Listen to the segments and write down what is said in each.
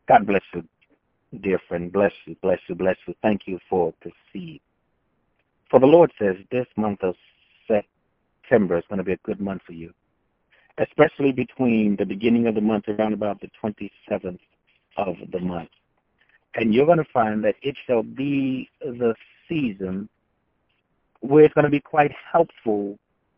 God bless you, dear friend. Bless you, bless you, bless you. Thank you for the seed. For the Lord says this month of September is going to be a good month for you, especially between the beginning of the month around about the 27th of the month. And you're going to find that it shall be the season where it's going to be quite helpful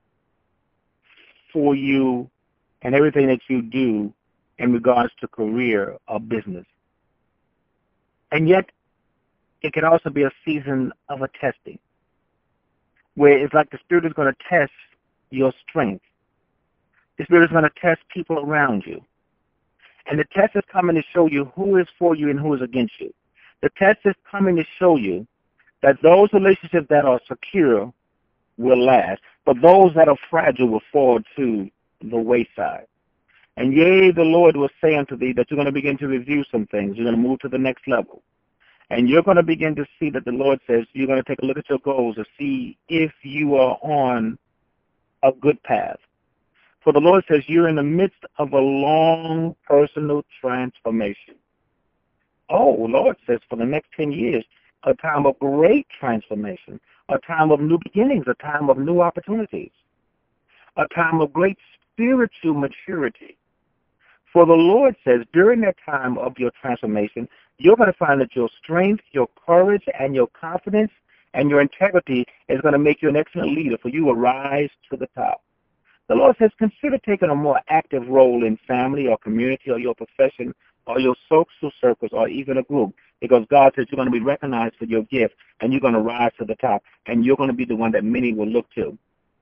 for you and everything that you do in regards to career or business. And yet, it can also be a season of a testing, where it's like the Spirit is going to test your strength. The Spirit is going to test people around you. And the test is coming to show you who is for you and who is against you. The test is coming to show you that those relationships that are secure will last, but those that are fragile will fall to the wayside. And yea, the Lord will say unto thee that you're going to begin to review some things. You're going to move to the next level. And you're going to begin to see that the Lord says you're going to take a look at your goals to see if you are on a good path. For the Lord says you're in the midst of a long personal transformation. Oh, Lord says for the next 10 years, a time of great transformation, a time of new beginnings, a time of new opportunities, a time of great spiritual maturity. For the Lord says during that time of your transformation, you're going to find that your strength, your courage, and your confidence and your integrity is going to make you an excellent leader, for you will rise to the top. The Lord says consider taking a more active role in family or community or your profession or your social circles or even a group, because God says you're going to be recognized for your gift and you're going to rise to the top and you're going to be the one that many will look to.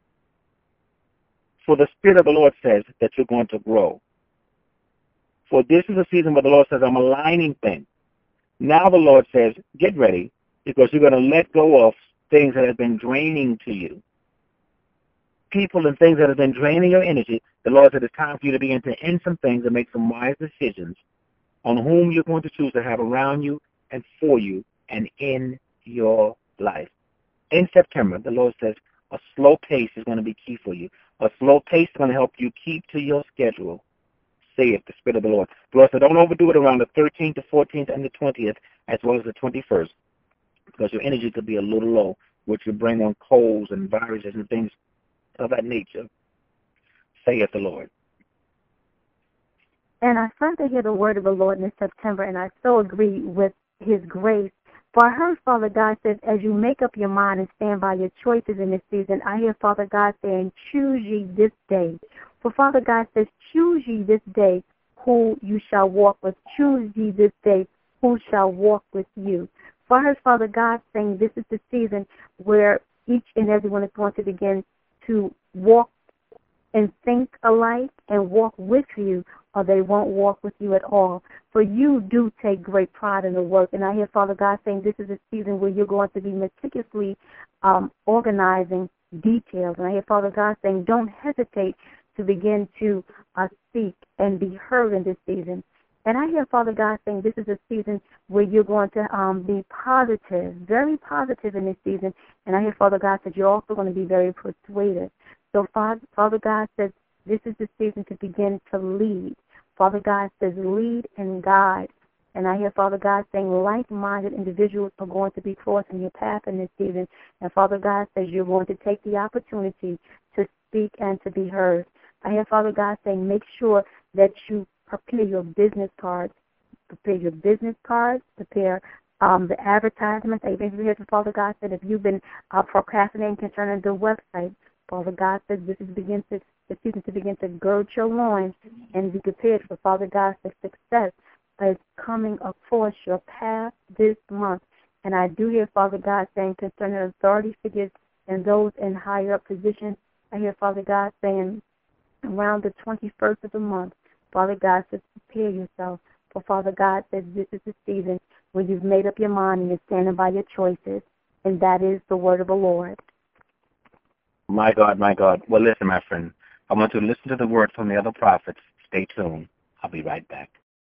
For the Spirit of the Lord says that you're going to grow. For this is a season where the Lord says, I'm aligning things. Now the Lord says, get ready, because you're going to let go of things that have been draining to you. People and things that have been draining your energy. The Lord said it's time for you to begin to end some things and make some wise decisions on whom you're going to choose to have around you and for you and in your life. In September, the Lord says a slow pace is going to be key for you. A slow pace is going to help you keep to your schedule, saith the Spirit of the Lord. The Lord said don't overdo it around the 13th, the 14th, and the 20th, as well as the 21st, because your energy could be a little low, which will bring on colds and viruses and things of that nature, saith the Lord. And I further hear the word of the Lord in September, and I so agree with his grace. For I heard Father God says, as you make up your mind and stand by your choices in this season, I hear Father God saying, choose ye this day. For Father God says, choose ye this day who you shall walk with. Choose ye this day who shall walk with you. For I heard Father God saying, this is the season where each and everyone is going to begin to walk and think alike and walk with you, or they won't walk with you at all. For you do take great pride in the work. And I hear Father God saying this is a season where you're going to be meticulously organizing details. And I hear Father God saying don't hesitate to begin to speak and be heard in this season. And I hear Father God saying this is a season where you're going to be positive, very positive in this season. And I hear Father God said you're also going to be very persuasive. So Father God says this is the season to begin to lead. Father God says lead and guide. And I hear Father God saying like-minded individuals are going to be crossing your path in this season. And Father God says you're going to take the opportunity to speak and to be heard. I hear Father God saying make sure that you prepare your business cards. Prepare your business cards. Prepare the advertisements. I even hear Father God said if you've been procrastinating concerning the website, Father God says this is the season to begin to gird your loins and be prepared for Father God says success is coming across your path this month. And I do hear Father God saying concerning authority figures and those in higher up positions, I hear Father God saying around the 21st of the month, Father God says prepare yourself. For Father God says this is the season where you've made up your mind and you're standing by your choices. And that is the word of the Lord. My God, my God. Well, listen, my friend. I want you to listen to the word from the other prophets. Stay tuned. I'll be right back.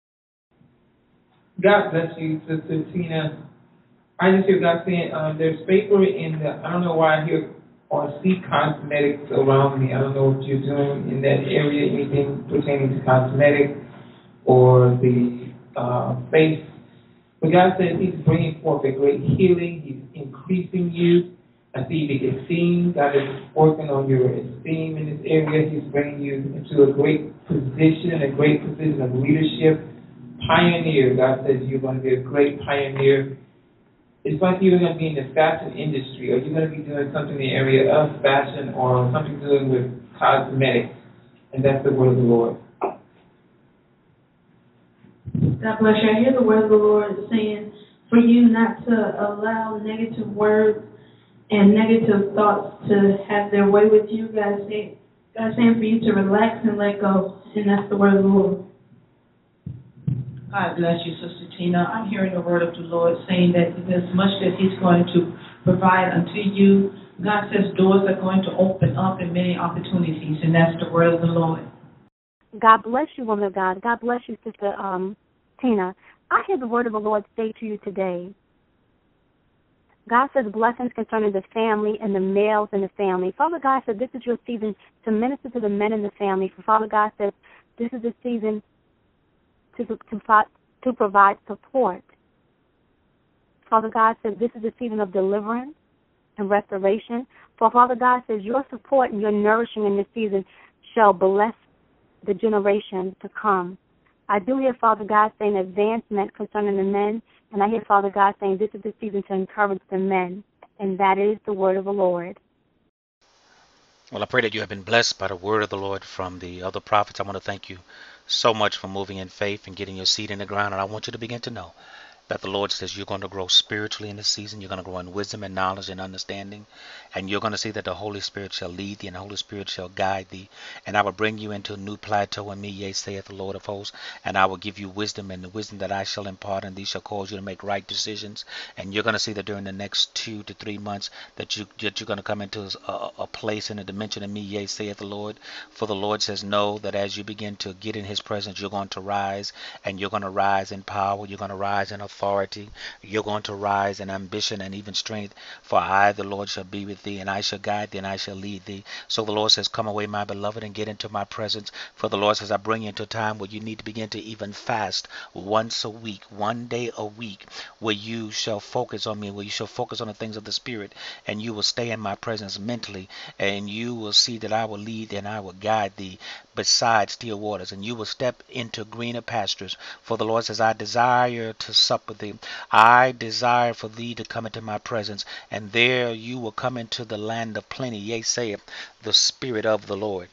God bless you, Sister Tina. I just hear God saying there's paper in the, I don't know why I hear or see cosmetics around me. I don't know what you're doing in that area, anything pertaining to cosmetics or the faith. But God says He's bringing forth a great healing. He's increasing you. I see the esteem. God is working on your esteem in this area. He's bringing you into a great position of leadership. Pioneer. God says you're going to be a great pioneer. It's like you're going to be in the fashion industry, or you're going to be doing something in the area of fashion or something to do with cosmetics. And that's the word of the Lord. God bless you. I hear the word of the Lord saying for you not to allow negative words and negative thoughts to have their way with you. God's saying for you to relax and let go. And that's the word of the Lord. God bless you, Sister Tina. I'm hearing the word of the Lord saying that there's much that He's going to provide unto you. God says doors are going to open up and many opportunities, and that's the word of the Lord. God bless you, woman of God. God bless you, Sister Tina. I hear the word of the Lord say to you today. God says blessings concerning the family and the males in the family. Father God said this is your season to minister to the men in the family. For Father God says this is the season to provide support. Father God says this is a season of deliverance and restoration. For Father God says your support and your nourishing in this season shall bless the generation to come. I do hear Father God saying advancement concerning the men, and I hear Father God saying this is the season to encourage the men, and that is the word of the Lord. Well, I pray that you have been blessed by the word of the Lord from the other prophets. I want to thank you so much for moving in faith and getting your seed in the ground. And I want you to begin to know that the Lord says you're going to grow spiritually in this season. You're going to grow in wisdom and knowledge and understanding. And you're going to see that the Holy Spirit shall lead thee and the Holy Spirit shall guide thee. And I will bring you into a new plateau in me, yea, saith the Lord of hosts. And I will give you wisdom, and the wisdom that I shall impart, and these shall cause you to make right decisions. And you're going to see that during the next 2 to 3 months that you're going to come into a place in a dimension in me, yea, saith the Lord. For the Lord says, know that as you begin to get in His presence, you're going to rise, and you're going to rise in power. You're going to rise in authority. You're going to rise in ambition and even strength. For I, the Lord, shall be with thee, and I shall guide thee, and I shall lead thee. So the Lord says, come away, my beloved, and get into my presence. For the Lord says, I bring you into a time where you need to begin to even fast once a week, 1 day a week, where you shall focus on me, where you shall focus on the things of the Spirit, and you will stay in my presence mentally, and you will see that I will lead and I will guide thee beside still waters, and you will step into greener pastures. For the Lord says, I desire to sup with thee. I desire for thee to come into my presence, and there you will come into the land of plenty, yea, saith the Spirit of the Lord.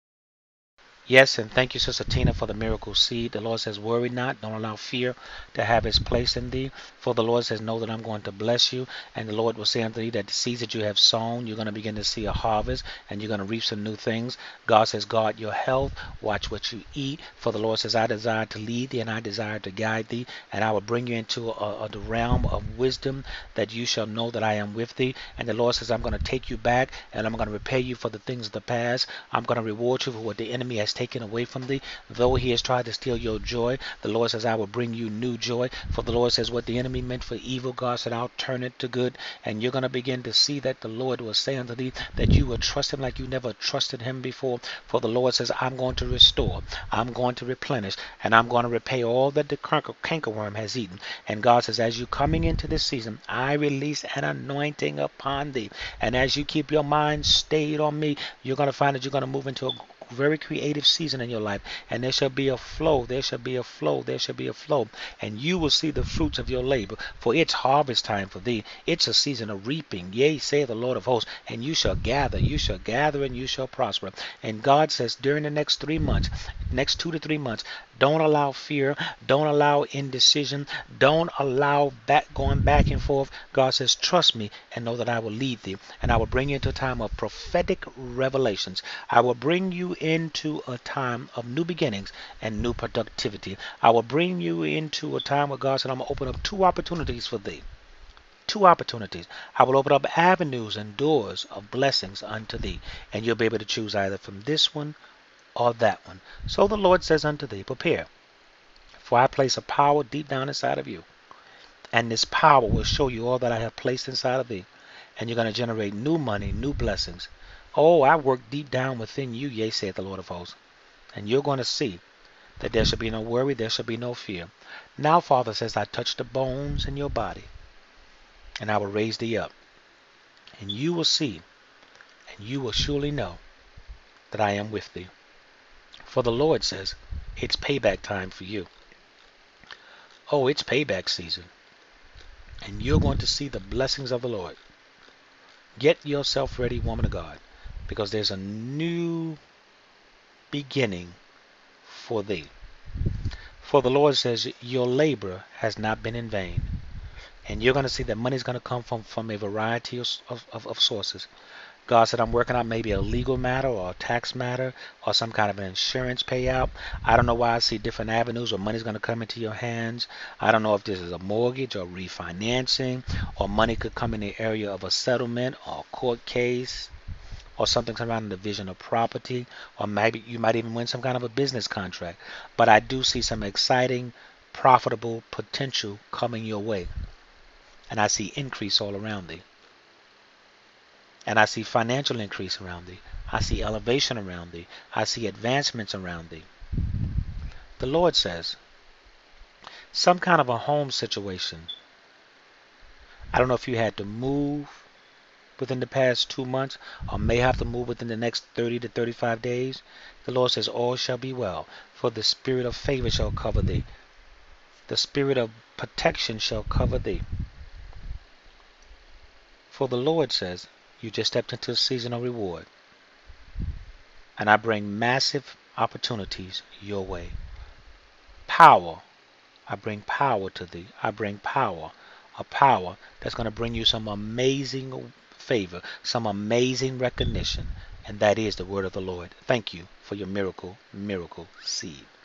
Yes, and thank you, Sister Tina, for the miracle seed. The Lord says, worry not. Don't allow fear to have its place in thee. For the Lord says, know that I'm going to bless you. And the Lord will say unto thee that the seeds that you have sown, you're going to begin to see a harvest, and you're going to reap some new things. God says, guard your health. Watch what you eat. For the Lord says, I desire to lead thee, and I desire to guide thee. And I will bring you into the realm of wisdom, that you shall know that I am with thee. And the Lord says, I'm going to take you back, and I'm going to repay you for the things of the past. I'm going to reward you for what the enemy has taken away from thee. Though he has tried to steal your joy, the Lord says, I will bring you new joy. For the Lord says, what the enemy meant for evil, God said, I'll turn it to good. And you're going to begin to see that the Lord will say unto thee that you will trust him like you never trusted him before. For the Lord says, I'm going to restore, I'm going to replenish, and I'm going to repay all that the cankerworm has eaten. And God says, as you coming into this season, I release an anointing upon thee. And as you keep your mind stayed on me, you're going to find that you're going to move into a very creative season in your life, and there shall be a flow, there shall be a flow, there shall be a flow, and you will see the fruits of your labor, for it's harvest time for thee. It's a season of reaping, yea, saith the Lord of hosts, and you shall gather, and you shall prosper. And God says during the next 3 months, next 2 to 3 months, don't allow fear, don't allow indecision, don't allow going back and forth. God says, trust me and know that I will lead thee, and I will bring you into a time of prophetic revelations. I will bring you into a time of new beginnings and new productivity. I will bring you into a time where God said, I'm going to open up 2 opportunities for thee. 2 opportunities. I will open up avenues and doors of blessings unto thee, and you'll be able to choose either from this one or that one. So the Lord says unto thee, prepare, for I place a power deep down inside of you, and this power will show you all that I have placed inside of thee, and you're going to generate new money, new blessings. Oh, I work deep down within you, yea, saith the Lord of hosts, and you're going to see that there shall be no worry, there shall be no fear. Now, Father says, I touch the bones in your body, and I will raise thee up, and you will see, and you will surely know that I am with thee. For the Lord says, it's payback time for you. Oh, it's payback season. And you're going to see the blessings of the Lord. Get yourself ready, woman of God, because there's a new beginning for thee. For the Lord says, your labor has not been in vain. And you're going to see that money is going to come from a variety of sources. God said, I'm working out maybe a legal matter or a tax matter or some kind of an insurance payout. I don't know why I see different avenues where money's going to come into your hands. I don't know if this is a mortgage or refinancing, or money could come in the area of a settlement or a court case, or something around the division of property, or maybe you might even win some kind of a business contract. But I do see some exciting, profitable potential coming your way. And I see increase all around thee. And I see financial increase around thee. I see elevation around thee. I see advancements around thee. The Lord says, some kind of a home situation. I don't know if you had to move within the past 2 months, or may have to move within the next 30 to 35 days. The Lord says, all shall be well, for the spirit of favor shall cover thee. The spirit of protection shall cover thee. For the Lord says, you just stepped into a season of reward. And I bring massive opportunities your way. Power. I bring power to thee. I bring power. A power that's going to bring you some amazing favor, some amazing recognition. And that is the word of the Lord. Thank you for your miracle seed.